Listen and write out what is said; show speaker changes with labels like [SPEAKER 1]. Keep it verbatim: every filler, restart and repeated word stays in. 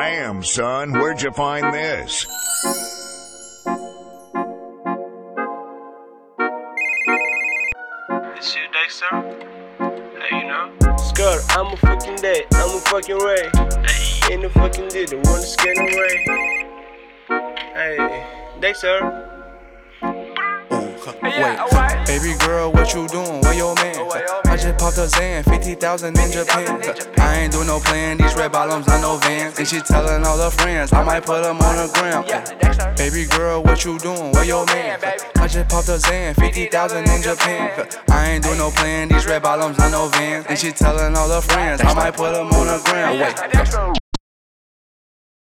[SPEAKER 1] Damn, son, where'd you find this?
[SPEAKER 2] It's you, Dexter. Hey, you know. Skirt, I'm a fucking dad, I'm a fucking Ray. Hey. In the fucking did the one that's getting away. Hey, Dexter.
[SPEAKER 3] Wait, baby girl, what you doing? Where your man? I just popped a Zan, fifty thousand in Japan. I ain't doing no plan, these red bottoms, not no Vans. And she telling all her friends, I might put them on the gram. Baby girl, what you doing? Where your man? I just popped a Zan, fifty thousand in Japan. I ain't doing no plan, these red bottoms, not no Vans. And she telling all her friends, I might put them on the gram. Wait.